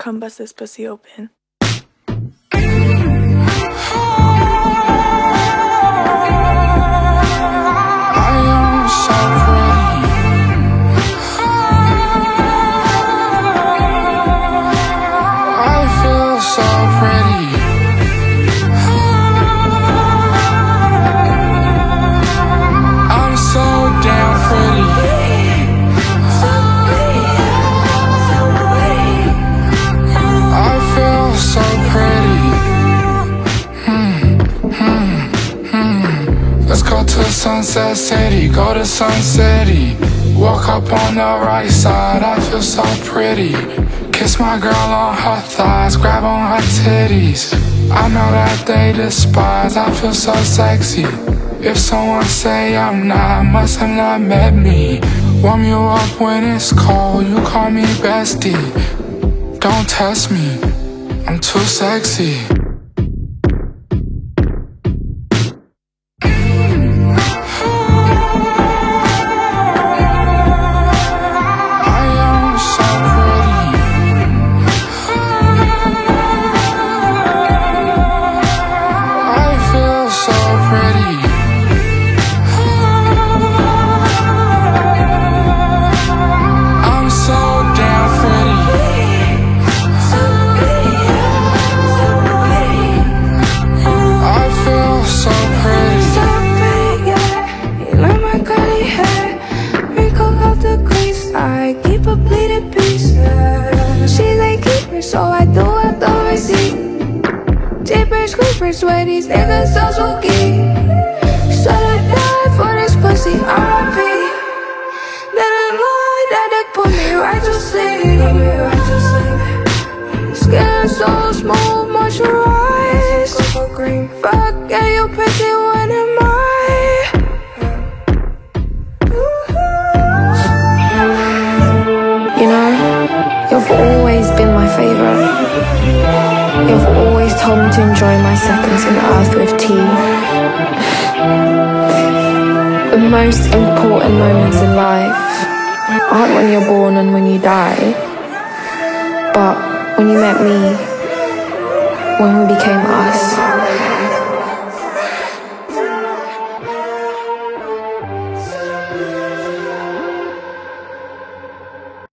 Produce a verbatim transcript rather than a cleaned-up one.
come bust this pussy open. Sunset City, go to Sun City. Walk up on the right side, I feel so pretty. Kiss my girl on her thighs, grab on her titties. I know that they despise, I feel so sexy. If someone say I'm not, must have not met me. Warm you up when it's cold, you call me bestie. Don't test me, I'm too sexy. So I do it the receipt. Jeepers creepers, where these niggas so spooky. So I die for this pussy, R I P. Then I know that they put me right to sleep. Put me right to sleep. Skin so smooth, moisturized. Fuck, yeah, you pretty, what am I? You know, you've always been my favorite. You've always told me to enjoy my seconds in the earth with tea. The most important moments in life aren't when you're born and when you die, but when you met me, when we became us.